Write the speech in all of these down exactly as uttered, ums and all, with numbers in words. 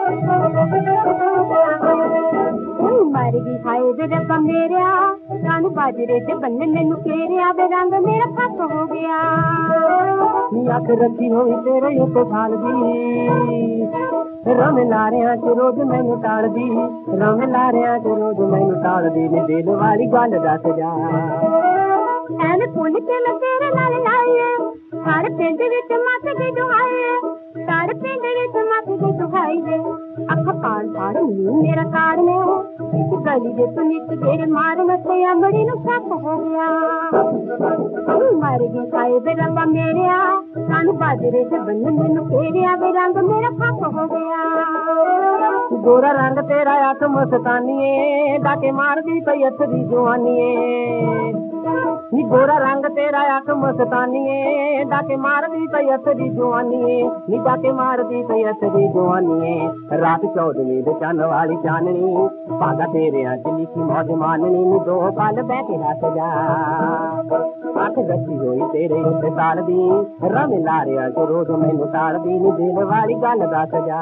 मर गई हाय वे रब्बा मेरा, कानू बाजरे ते बन्ने मैनू फेरिया वे रंग मेरा खत्म हो गया। अख रखी हुई तेरे उत्ते साल दी, रम लारियां च रोज मैनू टालदी, रम लारियां च रोज मैनू टालदी, नी दिल वाली गल दस जा। ऐवे पुन के मैं तेरे नाल लाए, सारे पिंड विच मत गई दुहाए, सारे पिंड विच मत गई दुहाई वे। अख पाड़ पाड़ नी मेरा कार ने, इस गली दे तू नित गेड़े मारन ते अमड़ी नू सप हो गया। मर गई हाय वे रब्बा मेरा, कानू बाजरे ते बन्ने मैनू फेरिया वे रंग मेरा खप हो गया। गोरा रंग तेरा अख मस्तानीए, डाके मारदी पई हथ दी जवानीए। नी गोरा रंग तेरा अख मस्तानीए, डाके मारदी पई हथ दी जवानीए, नी डाके मारदी पई हथ दी जवानीए। रात चौदहवीं दे चन्न वाली चाननी, भागा तेरियां च लिखी मौज माननी, नी दो पल बैठ के हस जा। अख रखी हुई तेरे उत्ते साल दी, रम लारियां च रोज मैनू टालदी, नी दिल वाली गल दस जा।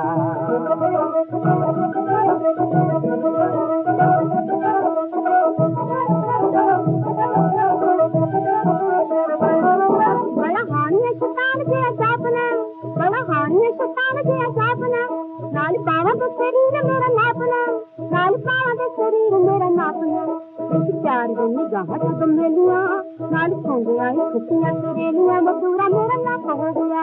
बड़ा हानिया शैतान दिया जापना, बड़ा हानिया शैतान दिया जापना, नाल पावा दे शरीर मेरा नापना, नाल पावा दे शरीर मेरा नापना। इस चार दिन निगाहां च मेलियां, नाल सोंदे आई खुशियां सहेलियां, मजूरा मेरा नप हो गया।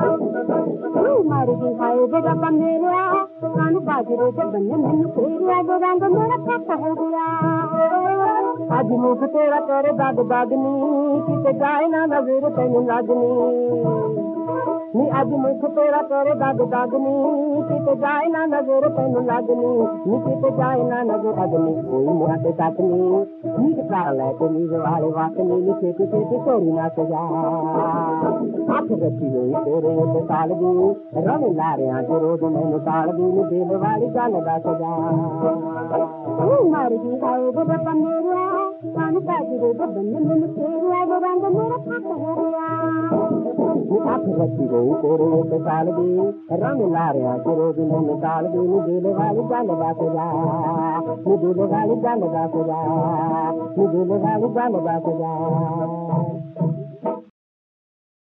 मर गई हाय वे रब्बा मेरा, कानू बाजरे ते बन्ने मैनू फेरिया वे रंग मेरा खप हो गया। अज मुख तेरा करे दग दग नी, किते जाए ना नजर तैनू लगनी। नी अज मुख तेरा करे दग दग नी, किते जाए ना नजर तैनू लगनी, नी किते जाए ना नजर लगनी। कोई मुआ ते तकनी, नीक कर लै ते नीर वाले वाकनी, नी छेती छेती तोरी ना सजा। अख रखी हुई तेरे उत्ते साल दी, रम लारियां च रोज मैनू टालदी, नी दिल वाली गल दस जा। मर गई हाय वे रब्बा मेरा, कानू बाजरे ते बन्ने मैनू फेरिया वे रंग मेरा खप हो गया। अख रखी हुई तेरे उत्ते साल दी, रम लारियां च रोज मैनू टालदी, नी दिल वाली गल दस जा। नी दिल वाली गल दस जा, नी दिल वाली गल दस जा।